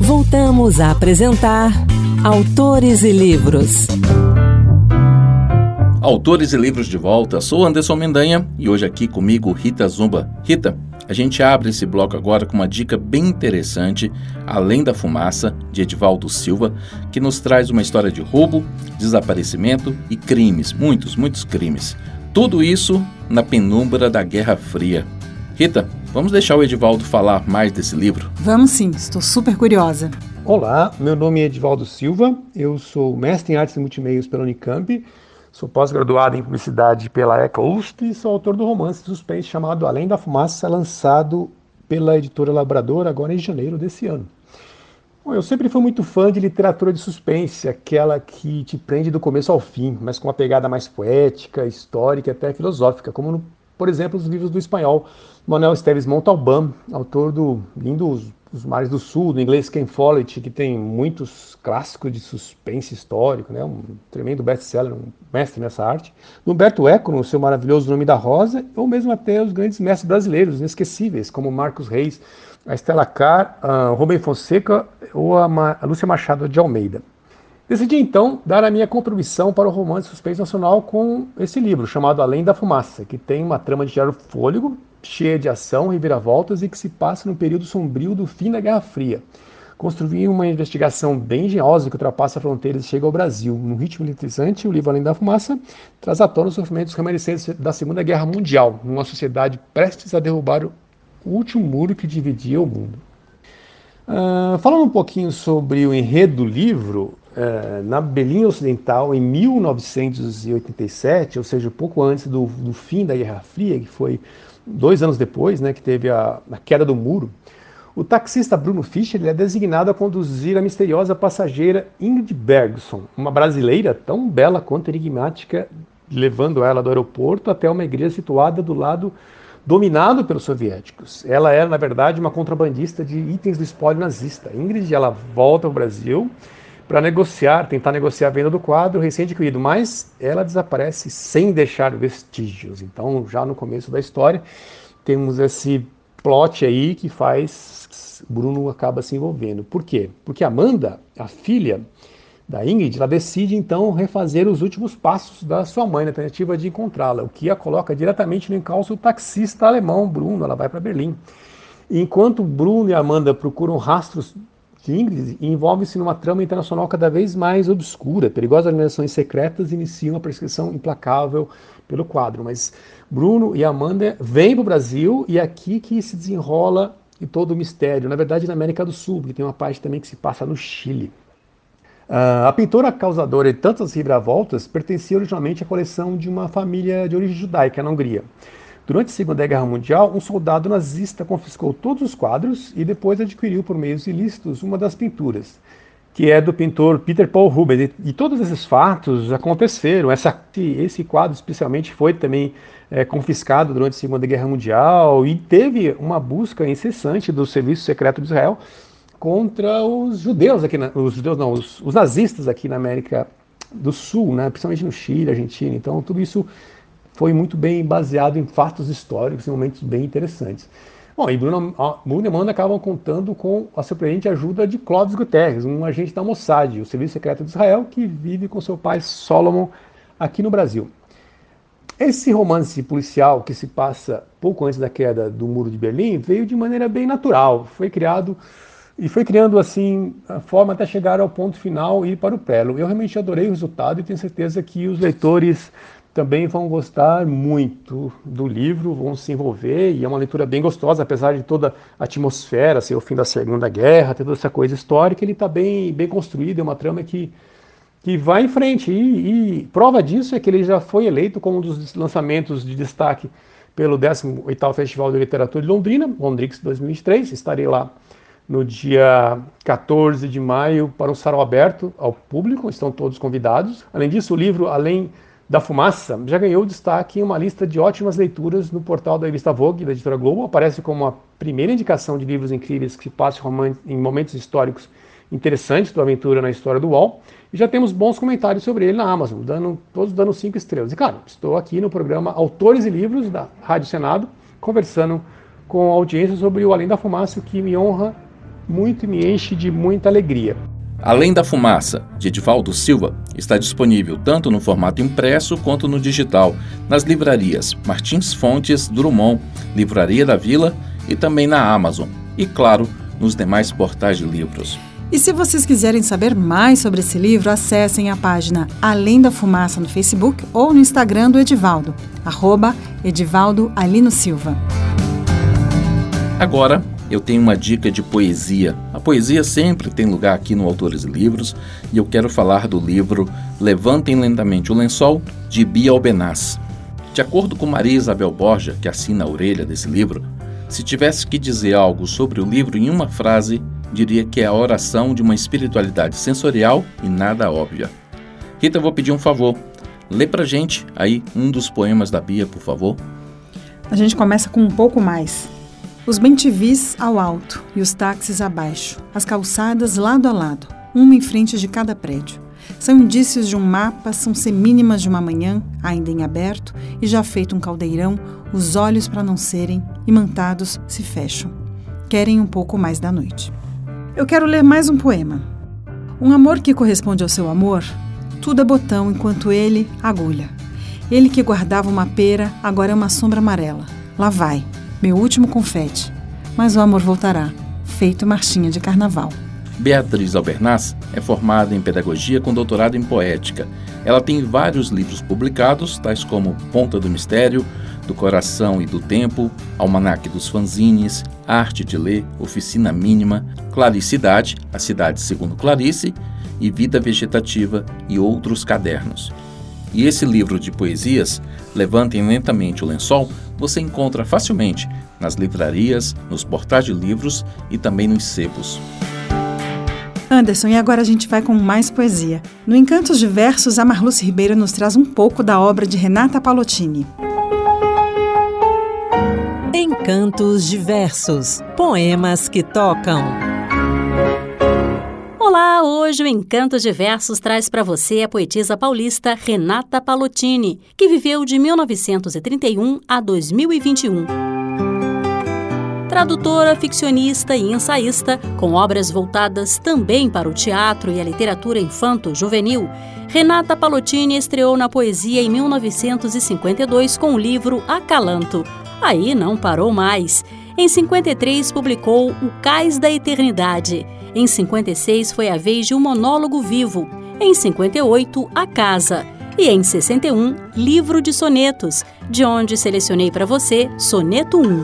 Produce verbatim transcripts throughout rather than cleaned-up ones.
Voltamos a apresentar Autores e Livros. Autores e Livros de volta, sou Anderson Mendanha e hoje aqui comigo Rita Zumba. Rita, a gente abre esse bloco agora com uma dica bem interessante, Além da Fumaça, de Edivaldo Silva, que nos traz uma história de roubo, desaparecimento e crimes, muitos, muitos crimes. Tudo isso na penumbra da Guerra Fria. Rita, vamos deixar o Edivaldo falar mais desse livro? Vamos sim, estou super curiosa. Olá, meu nome é Edivaldo Silva, eu sou mestre em Artes e Multimeios pela Unicamp, sou pós-graduado em Publicidade pela ECA U S P e sou autor do romance de suspense chamado Além da Fumaça, lançado pela editora Labrador agora em janeiro desse ano. Bom, eu sempre fui muito fã de literatura de suspense, aquela que te prende do começo ao fim, mas com uma pegada mais poética, histórica e até filosófica, como, no, por exemplo, os livros do espanhol Manuel Esteves Montalbán, autor do lindo Os, Os Mares do Sul, do inglês Ken Follett, que tem muitos clássicos de suspense histórico, né? Um tremendo best-seller, um mestre nessa arte. Do Humberto Eco, no seu maravilhoso Nome da Rosa, ou mesmo até os grandes mestres brasileiros, inesquecíveis, como Marcos Reis, a Estela Carr, a Rubem Fonseca ou a, Ma- a Lúcia Machado de Almeida. Decidi então dar a minha contribuição para o romance suspense nacional com esse livro, chamado Além da Fumaça, que tem uma trama de tirar o fôlego, cheia de ação, reviravoltas e que se passa no período sombrio do fim da Guerra Fria. Construí uma investigação bem engenhosa que ultrapassa fronteiras e chega ao Brasil. Num ritmo eletrizante, o livro Além da Fumaça traz à tona os sofrimentos remanescentes da Segunda Guerra Mundial, numa sociedade prestes a derrubar o último muro que dividia o mundo. Uh, falando um pouquinho sobre o enredo do livro, uh, na Berlim Ocidental, em mil novecentos e oitenta e sete, ou seja, pouco antes do, do fim da Guerra Fria, que foi dois anos depois, né, que teve a, a queda do muro, o taxista Bruno Fischer ele é designado a conduzir a misteriosa passageira Ingrid Bergson, uma brasileira tão bela quanto enigmática, levando ela do aeroporto até uma igreja situada do lado dominado pelos soviéticos. Ela era, na verdade, uma contrabandista de itens do espólio nazista. Ingrid, ela volta ao Brasil para negociar, tentar negociar a venda do quadro recém-adquirido, mas ela desaparece sem deixar vestígios. Então, já no começo da história, temos esse plot aí que faz Bruno acaba se envolvendo. Por quê? Porque Amanda, a filha da Ingrid, ela decide então refazer os últimos passos da sua mãe na tentativa de encontrá-la, o que a coloca diretamente no encalço do taxista alemão Bruno. Ela vai para Berlim. E enquanto Bruno e Amanda procuram rastros de Ingrid, envolvem-se numa trama internacional cada vez mais obscura. Perigosas organizações secretas iniciam a perseguição implacável pelo quadro. Mas Bruno e Amanda vêm para o Brasil e é aqui que se desenrola e todo o mistério. Na verdade, na América do Sul, porque tem uma parte também que se passa no Chile. Uh, a pintora causadora de tantas reviravoltas pertencia originalmente à coleção de uma família de origem judaica na Hungria. Durante a Segunda Guerra Mundial, um soldado nazista confiscou todos os quadros e depois adquiriu por meios ilícitos uma das pinturas, que é do pintor Peter Paul Rubens. E, e todos esses fatos aconteceram. Essa, esse quadro especialmente foi também é, confiscado durante a Segunda Guerra Mundial e teve uma busca incessante do Serviço Secreto de Israel contra os judeus aqui, na, os judeus não, os, os nazistas aqui na América do Sul, né, principalmente no Chile, Argentina. Então tudo isso foi muito bem baseado em fatos históricos, em momentos bem interessantes. Bom, e Bruno, Bruno e Amanda acabam contando com a surpreendente ajuda de Clovis Guterres, um agente da Mossad, o Serviço Secreto de Israel, que vive com seu pai Solomon aqui no Brasil. Esse romance policial que se passa pouco antes da queda do Muro de Berlim veio de maneira bem natural, foi criado e foi criando assim a forma até chegar ao ponto final e ir para o prelo. Eu realmente adorei o resultado e tenho certeza que os leitores também vão gostar muito do livro, vão se envolver, e é uma leitura bem gostosa, apesar de toda a atmosfera, ser o fim da Segunda Guerra, ter toda essa coisa histórica, ele está bem, bem construído, é uma trama que, que vai em frente, e, e prova disso é que ele já foi eleito como um dos lançamentos de destaque pelo décimo oitavo Festival de Literatura de Londrina, Londrix dois mil e vinte e três, estarei lá no dia quatorze de maio para um sarau aberto ao público, estão todos convidados. Além disso, o livro Além da Fumaça já ganhou destaque em uma lista de ótimas leituras no portal da revista Vogue, da editora Globo. Aparece como a primeira indicação de livros incríveis que se passam em momentos históricos interessantes do aventura na história do U O L. E já temos bons comentários sobre ele na Amazon, dando, todos dando cinco estrelas. E claro, estou aqui no programa Autores e Livros da Rádio Senado, conversando com a audiência sobre o Além da Fumaça, o que me honra muito e me enche de muita alegria. Além da Fumaça, de Edivaldo Silva, está disponível tanto no formato impresso quanto no digital, nas livrarias Martins Fontes, Drummond, Livraria da Vila e também na Amazon. E, claro, nos demais portais de livros. E se vocês quiserem saber mais sobre esse livro, acessem a página Além da Fumaça no Facebook ou no Instagram do Edivaldo, arroba Edivaldo Alino Silva. Agora, eu tenho uma dica de poesia. A poesia sempre tem lugar aqui no Autores e Livros e eu quero falar do livro Levantem Lentamente o Lençol, de Bia Albenaz. De acordo com Maria Isabel Borja, que assina a orelha desse livro, se tivesse que dizer algo sobre o livro em uma frase, diria que é a oração de uma espiritualidade sensorial e nada óbvia. Rita, eu vou pedir um favor. Lê pra gente aí um dos poemas da Bia, por favor. A gente começa com um pouco mais. Os bem-te-vis ao alto e os táxis abaixo, as calçadas lado a lado, uma em frente de cada prédio. São indícios de um mapa, são semínimas de uma manhã, ainda em aberto, e já feito um caldeirão, os olhos para não serem, imantados, se fecham. Querem um pouco mais da noite. Eu quero ler mais um poema. Um amor que corresponde ao seu amor, tudo é botão enquanto ele, agulha. Ele que guardava uma pera, agora é uma sombra amarela. Lá vai, meu último confete. Mas o amor voltará, feito marchinha de carnaval. Beatriz Albernaz é formada em pedagogia com doutorado em poética. Ela tem vários livros publicados, tais como Ponta do Mistério, Do Coração e do Tempo, Almanaque dos Fanzines, Arte de Ler, Oficina Mínima, Claricidade, A Cidade Segundo Clarice, e Vida Vegetativa e outros cadernos. E esse livro de poesias, Levantem Lentamente o Lençol, você encontra facilmente nas livrarias, nos portais de livros e também nos sebos. Anderson, e agora a gente vai com mais poesia. No Encantos Diversos, a Marluce Ribeiro nos traz um pouco da obra de Renata Palottini. Encantos Diversos, poemas que tocam. Olá, hoje o Encantos Diversos traz para você a poetisa paulista Renata Palottini, que viveu de mil novecentos e trinta e um a dois mil e vinte e um. Tradutora, ficcionista e ensaísta, com obras voltadas também para o teatro e a literatura infanto-juvenil, Renata Palottini estreou na poesia em mil novecentos e cinquenta e dois com o livro Acalanto. Aí não parou mais. Em cinquenta e três publicou O Cais da Eternidade. Em cinquenta e seis foi a vez de Um Monólogo Vivo. Em cinquenta e oito, A Casa. E em sessenta e um, Livro de Sonetos, de onde selecionei para você Soneto um.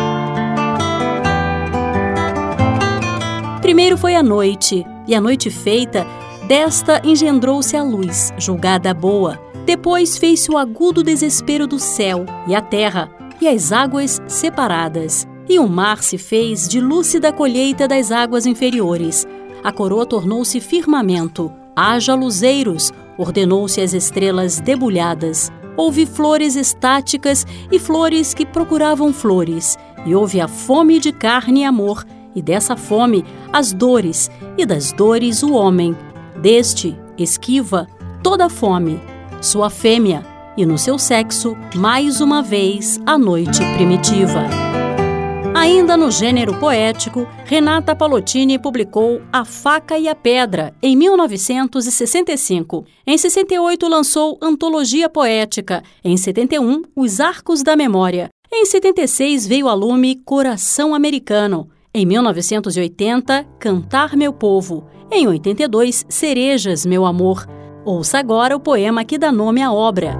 Primeiro foi a noite, e a noite feita, desta engendrou-se a luz, julgada boa. Depois fez-se o agudo desespero do céu, e a terra, e as águas separadas. E o mar se fez de lúcida colheita das águas inferiores. A coroa tornou-se firmamento. Haja luzeiros, ordenou-se as estrelas debulhadas. Houve flores estáticas e flores que procuravam flores. E houve a fome de carne e amor, e dessa fome as dores, e das dores o homem. Deste esquiva toda fome, sua fêmea, e no seu sexo, mais uma vez, a noite primitiva. Ainda no gênero poético, Renata Palottini publicou A Faca e a Pedra, em mil novecentos e sessenta e cinco. Em sessenta e oito lançou Antologia Poética. Em setenta e um, Os Arcos da Memória. Em setenta e seis veio a lume Coração Americano. Em mil novecentos e oitenta, Cantar Meu Povo. Em oitenta e dois, Cerejas, Meu Amor. Ouça agora o poema que dá nome à obra.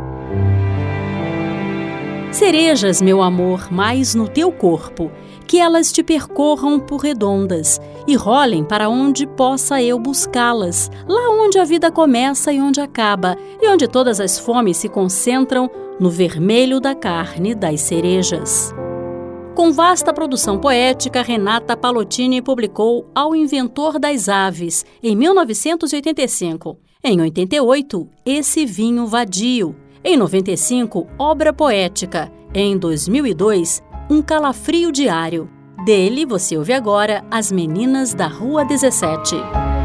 Cerejas, meu amor, mais no teu corpo, que elas te percorram por redondas e rolem para onde possa eu buscá-las, lá onde a vida começa e onde acaba, e onde todas as fomes se concentram no vermelho da carne das cerejas. Com vasta produção poética, Renata Palottini publicou Ao Inventor das Aves, em mil novecentos e oitenta e cinco. Em oitenta e oito, Esse Vinho Vadio. Em noventa e cinco, Obra Poética. Em dois mil e dois, Um Calafrio Diário. Dele, você ouve agora As Meninas da Rua dezessete.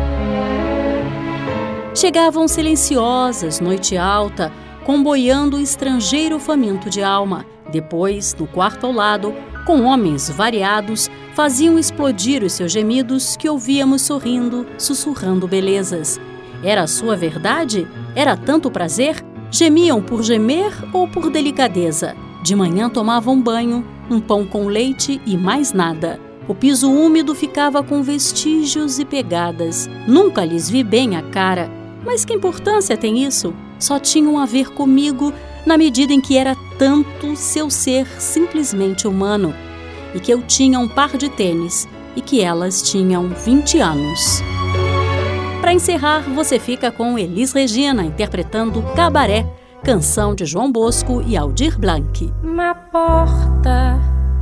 Chegavam silenciosas, noite alta, comboiando o estrangeiro faminto de alma. Depois, no quarto ao lado, com homens variados, faziam explodir os seus gemidos que ouvíamos sorrindo, sussurrando belezas. Era a sua verdade? Era tanto prazer? Gemiam por gemer ou por delicadeza? De manhã tomavam banho, um pão com leite e mais nada. O piso úmido ficava com vestígios e pegadas. Nunca lhes vi bem a cara. Mas que importância tem isso? Só tinham a ver comigo na medida em que era tanto seu ser simplesmente humano. E que eu tinha um par de tênis e que elas tinham vinte anos. Para encerrar, você fica com Elis Regina interpretando Cabaré, canção de João Bosco e Aldir Blanc. Na porta,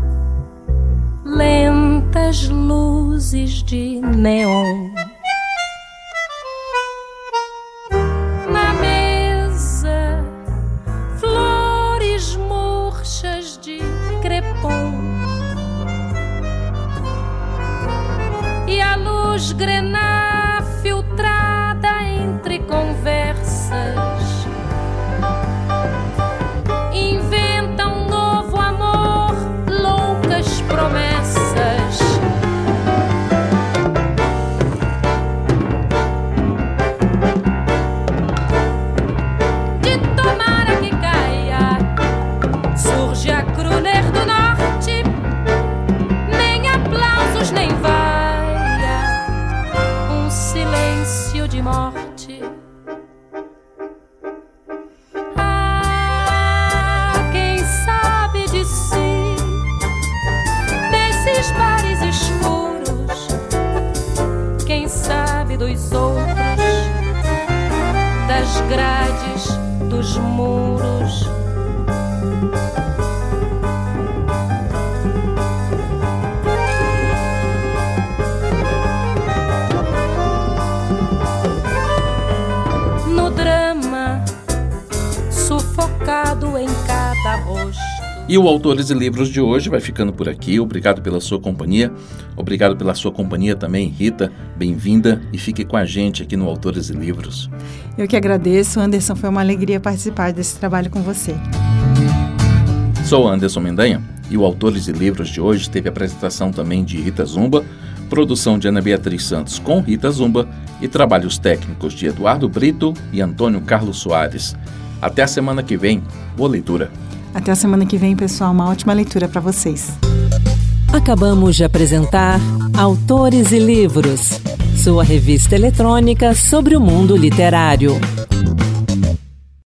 lentas luzes de neon. Na mesa, flores murchas de crepom. E a luz grená filtrada entre conversas inventa um novo amor, loucas promessas. De tomara que caia, surge a Kruner do Norte, nem aplausos nem vaia, um silêncio de morte. Ah, quem sabe de si, desses bares escuros, quem sabe dos outros, das grades, dos muros. No drama, sufocado em cada rosto. E o Autores e Livros de hoje vai ficando por aqui. Obrigado pela sua companhia. Obrigado pela sua companhia também, Rita. Bem-vinda e fique com a gente aqui no Autores e Livros. Eu que agradeço, Anderson. Foi uma alegria participar desse trabalho com você. Sou Anderson Mendanha e o Autores e Livros de hoje teve apresentação também de Rita Zumba, produção de Ana Beatriz Santos com Rita Zumba e trabalhos técnicos de Eduardo Brito e Antônio Carlos Soares. Até a semana que vem. Boa leitura. Até a semana que vem, pessoal. Uma ótima leitura para vocês. Acabamos de apresentar Autores e Livros, sua revista eletrônica sobre o mundo literário.